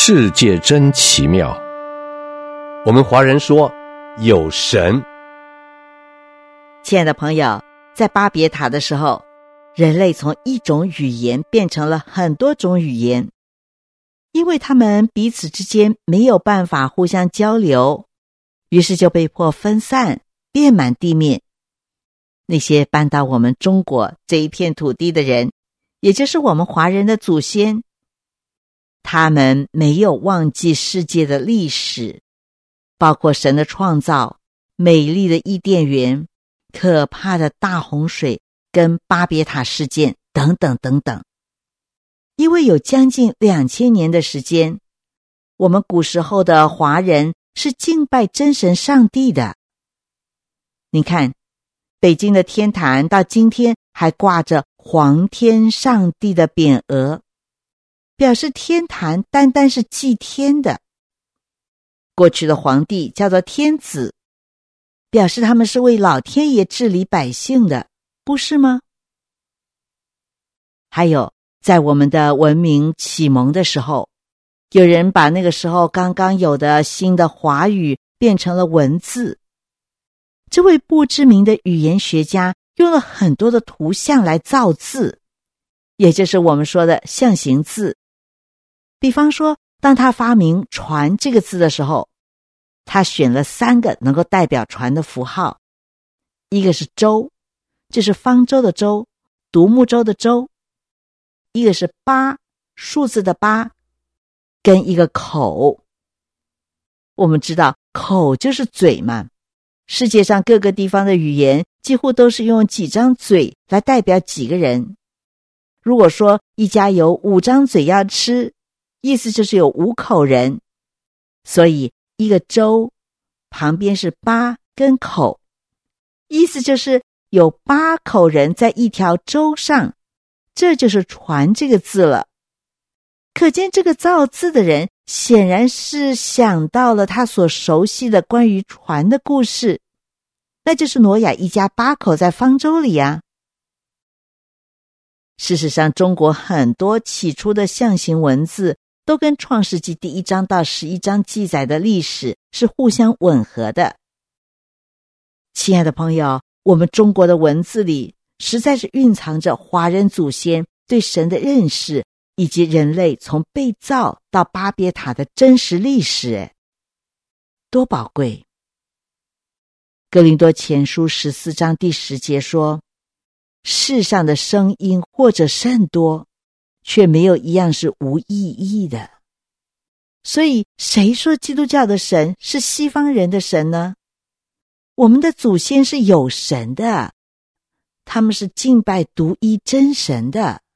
世界真奇妙。我们华人说有神。 亲爱的朋友，在巴别塔的时候，人类从一种语言变成了很多种语言，因为他们彼此之间没有办法互相交流，于是就被迫分散，遍满地面。那些搬到我们中国这一片土地的人，也就是我们华人的祖先，他们没有忘记世界的历史，包括神的创造、美丽的伊甸园、可怕的大洪水跟巴别塔事件等等等等。因为有将近2000年的时间，我们古时候的华人是敬拜真神上帝的。你看，北京的天坛到今天还挂着皇天上帝的匾额，表示天坛单单是祭天的。过去的皇帝叫做天子，表示他们是为老天爷治理百姓的，不是吗？还有，在我们的文明启蒙的时候，有人把那个时候刚刚有的新的华语变成了文字。这位不知名的语言学家用了很多的图像来造字，也就是我们说的象形字。比方说，当他发明船这个字的时候，他选了3个能够代表船的符号，一个是舟，这是方舟的舟，独木舟的舟；一个是8，数字的8，跟一个口。我们知道口就是嘴嘛，世界上各个地方的语言几乎都是用几张嘴来代表几个人。如果说一家有5张嘴要吃，意思就是有5口人，所以一个舟旁边是8跟口，意思就是有8口人在一条舟上，这就是船这个字了。可见这个造字的人显然是想到了他所熟悉的关于船的故事，那就是挪亚一家8口在方舟里啊。事实上，中国很多起初的象形文字都跟创世纪第1章到11章记载的历史是互相吻合的。亲爱的朋友，我们中国的文字里实在是蕴藏着华人祖先对神的认识，以及人类从被造到巴别塔的真实历史，多宝贵。哥林多前书14章第10节说，世上的声音或者甚多，却没有一样是无意义的。所以谁说基督教的神是西方人的神呢？我们的祖先是有神的，他们是敬拜独一真神的。